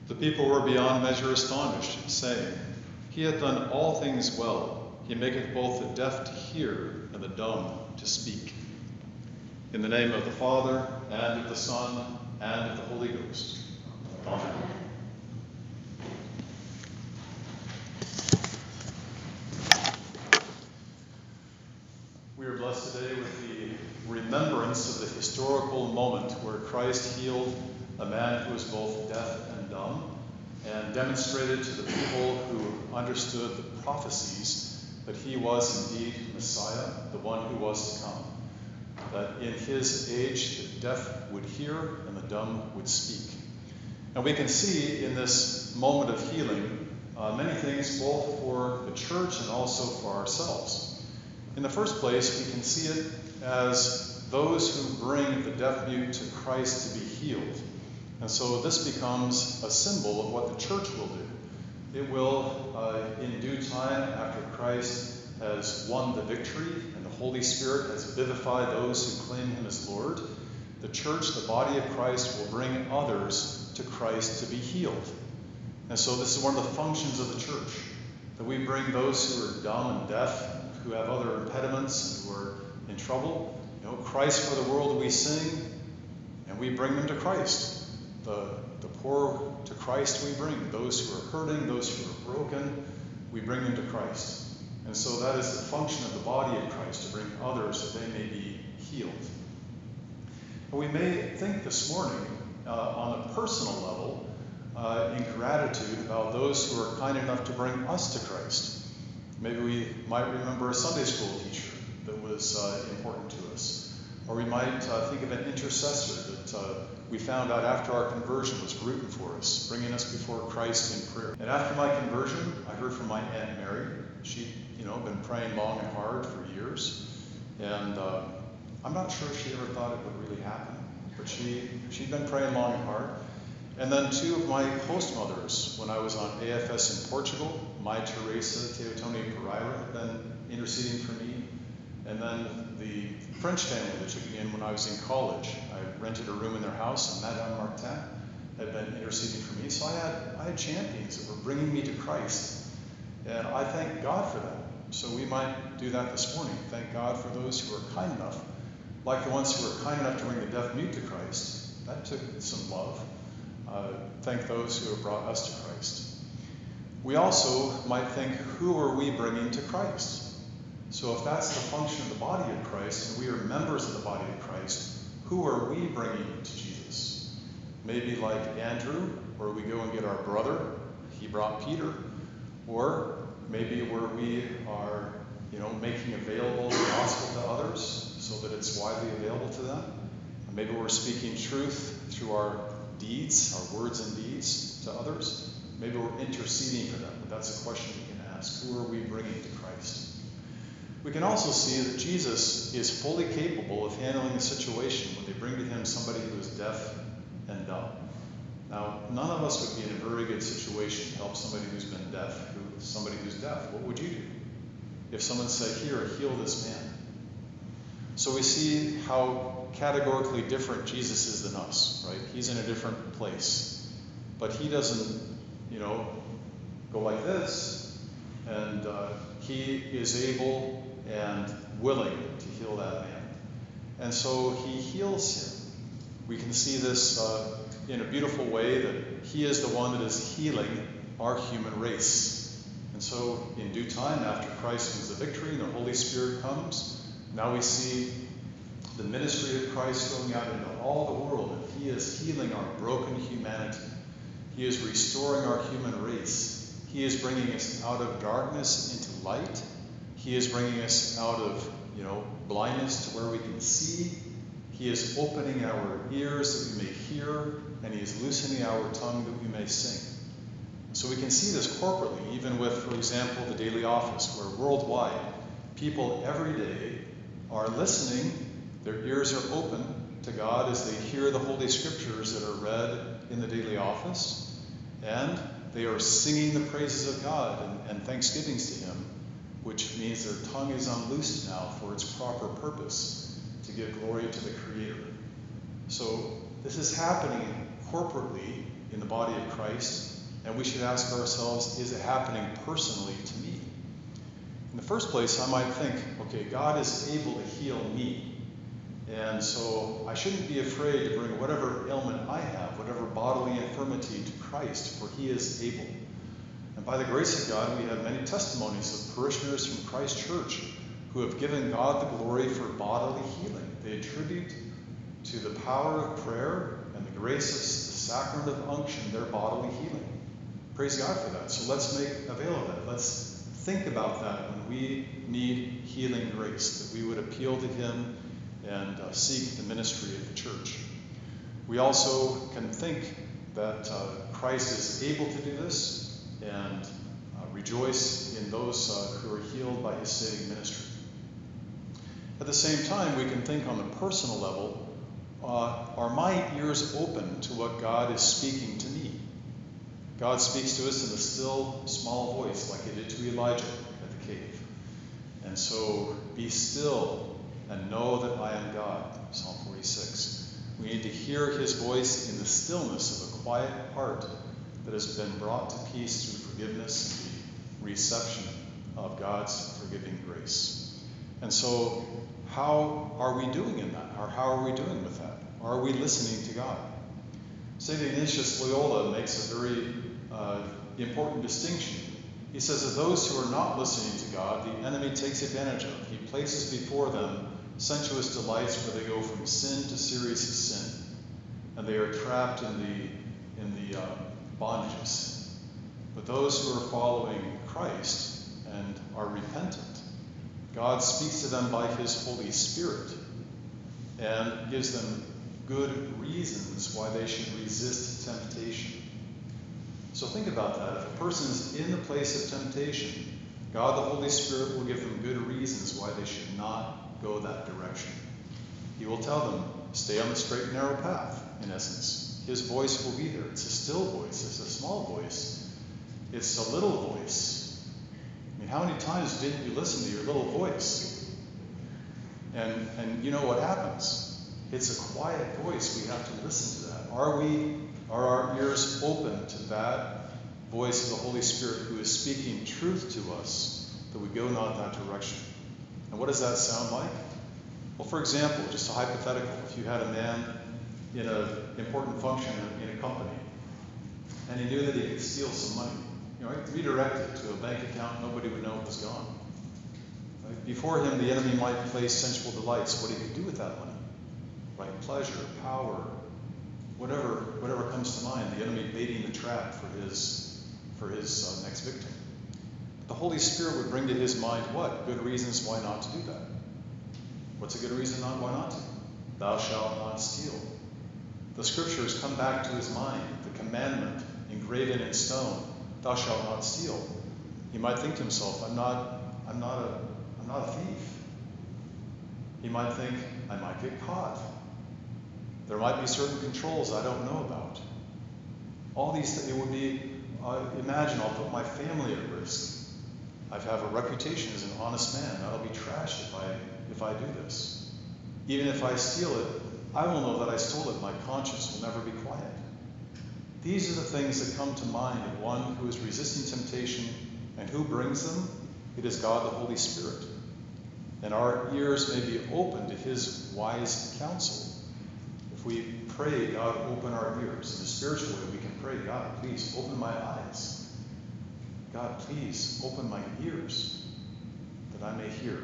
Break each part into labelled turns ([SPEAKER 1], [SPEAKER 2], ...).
[SPEAKER 1] The people were beyond measure astonished, saying, He hath done all things well. He maketh both the deaf to hear and the dumb to speak. In the name of the Father, and of the Son, and of the Holy Ghost. Amen. We are blessed today with the remembrance of the historical moment where Christ healed a man who was both deaf and dumb, and demonstrated to the people who understood the prophecies that he was indeed Messiah, the one who was to come. That in his age the deaf would hear and the dumb would speak. And we can see in this moment of healing many things both for the church and also for ourselves. In the first place, we can see it as those who bring the deaf mute to Christ to be healed. And so this becomes a symbol of what the church will do. It will, in due time, after Christ has won the victory and the Holy Spirit has vivified those who claim him as Lord, the church, the body of Christ, will bring others to Christ to be healed. And so this is one of the functions of the church, that we bring those who are dumb and deaf, who have other impediments and who are in trouble. Christ for the world we sing, and we bring them to Christ. The poor to Christ we bring. Those who are hurting, those who are broken, we bring them to Christ. And so that is the function of the body of Christ, to bring others that they may be healed. And we may think this morning, on a personal level, in gratitude about those who are kind enough to bring us to Christ. Maybe we might remember a Sunday school teacher that was important to us. Or we might think of an intercessor that we found out after our conversion was rooting for us, bringing us before Christ in prayer. And after my conversion, I heard from my Aunt Mary. She'd been praying long and hard for years. And I'm not sure she ever thought it would really happen. But she'd been praying long and hard. And then two of my host mothers, when I was on AFS in Portugal, my Teresa Teotoni Pereira had been interceding for me. And then the French family that took me in when I was in college, I rented a room in their house, and Madame Martin had been interceding for me. So I had champions that were bringing me to Christ. And I thank God for that. So we might do that this morning. Thank God for those who are kind enough, like the ones who were kind enough to bring the deaf mute to Christ. That took some love. Thank those who have brought us to Christ. We also might think, who are we bringing to Christ? So if that's the function of the body of Christ, and we are members of the body of Christ, who are we bringing to Jesus? Maybe like Andrew, where we go and get our brother, he brought Peter. Or maybe where we are, making available the gospel to others so that it's widely available to them. Maybe we're speaking truth through our deeds, our words and deeds to others. Maybe we're interceding for them, but that's a question we can ask. Who are we bringing to Christ? We can also see that Jesus is fully capable of handling a situation when they bring to him somebody who is deaf and dumb. Now, none of us would be in a very good situation to help somebody who's been deaf, somebody who's deaf. What would you do? If someone said, here, heal this man. So we see how categorically different Jesus is than us, right? He's in a different place. But he doesn't, go like this. And he is able and willing to heal that man. And so he heals him. We can see this in a beautiful way that he is the one that is healing our human race. And so in due time, after Christ wins the victory and the Holy Spirit comes, now we see the ministry of Christ going out into all the world, and he is healing our broken humanity. He is restoring our human race. He is bringing us out of darkness into light. He is bringing us out of, blindness to where we can see. He is opening our ears that we may hear, and he is loosening our tongue that we may sing. So we can see this corporately, even with, for example, the daily office, where worldwide people every day are listening. Their ears are open to God as they hear the Holy Scriptures that are read in the daily office, and they are singing the praises of God and thanksgivings to him, which means their tongue is unloosed now for its proper purpose, to give glory to the Creator. So this is happening corporately in the body of Christ, and we should ask ourselves, is it happening personally to me? In the first place, I might think, okay, God is able to heal me, and so I shouldn't be afraid to bring whatever ailment I have, whatever bodily infirmity to Christ, for he is able. And by the grace of God, we have many testimonies of parishioners from Christ Church who have given God the glory for bodily healing. They attribute to the power of prayer and the grace of the sacrament of unction their bodily healing. Praise God for that. So let's make avail of that. Let's think about that when we need healing grace, that we would appeal to him and seek the ministry of the church. We also can think that Christ is able to do this and rejoice in those who are healed by his saving ministry. At the same time, we can think on the personal level, are my ears open to what God is speaking to me? God speaks to us in a still, small voice, like he did to Elijah at the cave. And so, be still and know that I am God, Psalm 46. We need to hear his voice in the stillness of a quiet heart that has been brought to peace through forgiveness and the reception of God's forgiving grace. And so, how are we doing in that? Or how are we doing with that? Are we listening to God? St. Ignatius Loyola makes a very important distinction. He says that those who are not listening to God, the enemy takes advantage of. He places before them sensuous delights where they go from sin to serious sin, and they are trapped in the bondages. But those who are following Christ and are repentant, God speaks to them by his Holy Spirit and gives them good reasons why they should resist temptation. So think about that. If a person is in the place of temptation, God the Holy Spirit will give them good reasons why they should not go that direction. He will tell them, stay on the straight and narrow path, in essence. His voice will be there. It's a still voice. It's a small voice. It's a little voice. I mean, how many times didn't you listen to your little voice? And you know what happens? It's a quiet voice. We have to listen to that. Are our ears open to that voice of the Holy Spirit who is speaking truth to us, that we go not that direction? And what does that sound like? Well, for example, just a hypothetical, if you had a man in an important function in a company, and he knew that he could steal some money, redirect it to a bank account, nobody would know it was gone. Right? Before him, the enemy might place sensual delights, what he could do with that money. Right? Pleasure, power, whatever comes to mind, the enemy baiting the trap for his next victim. The Holy Spirit would bring to his mind what? Good reasons why not to do that. What's a good reason why not to? Thou shalt not steal. The scriptures come back to his mind, the commandment engraven in stone, thou shalt not steal. He might think to himself, I'm not a thief. He might think, I might get caught. There might be certain controls I don't know about. All these things, it would be, imagine I'll put my family at risk. I have a reputation as an honest man. That'll be trashed if I do this. Even if I steal it, I will know that I stole it. My conscience will never be quiet. These are the things that come to mind of one who is resisting temptation, and who brings them? It is God the Holy Spirit. And our ears may be open to his wise counsel. If we pray, God, open our ears. In a spiritual way, we can pray, God, please open my eyes. God, please open my ears that I may hear.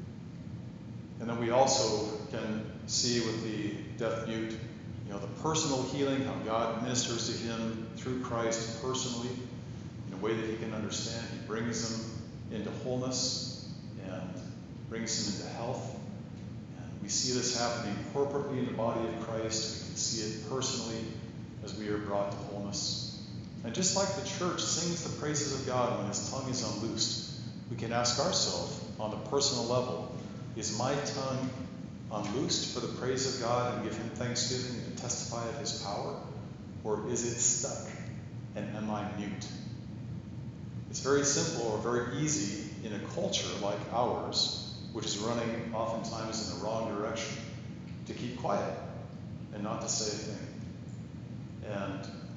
[SPEAKER 1] And then we also can see with the deaf-mute, the personal healing, how God ministers to him through Christ personally in a way that he can understand. He brings them into wholeness and brings them into health. And we see this happening corporately in the body of Christ. We can see it personally as we are brought to wholeness. And just like the church sings the praises of God when his tongue is unloosed, we can ask ourselves on the personal level, is my tongue unloosed for the praise of God and give him thanksgiving and to testify of his power? Or is it stuck and am I mute? It's very simple or very easy in a culture like ours, which is running oftentimes in the wrong direction, to keep quiet and not to say a thing. And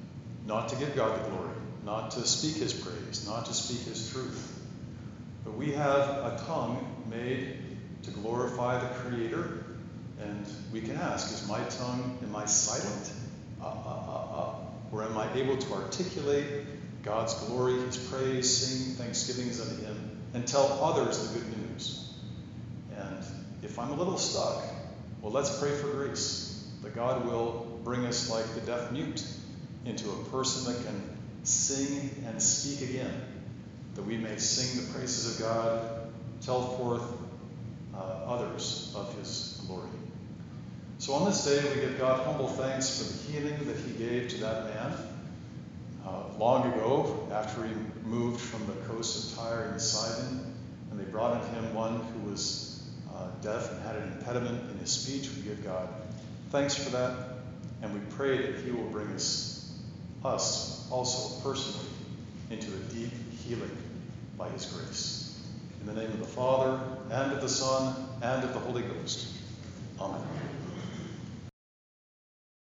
[SPEAKER 1] not to give God the glory, not to speak his praise, not to speak his truth. But we have a tongue made to glorify the Creator, and we can ask, is my tongue, am I silent? Or am I able to articulate God's glory, his praise, sing thanksgivings unto him, and tell others the good news? And if I'm a little stuck, well, let's pray for grace, that God will bring us like the deaf mute into a person that can sing and speak again, that we may sing the praises of God, tell forth others of his glory. So on this day, we give God humble thanks for the healing that he gave to that man long ago, after he moved from the coast of Tyre and Sidon, and they brought unto him one who was deaf and had an impediment in his speech. We give God thanks for that, and we pray that he will bring us also personally into a deep healing by his grace. In the name of the Father, and of the Son, and of the Holy Ghost.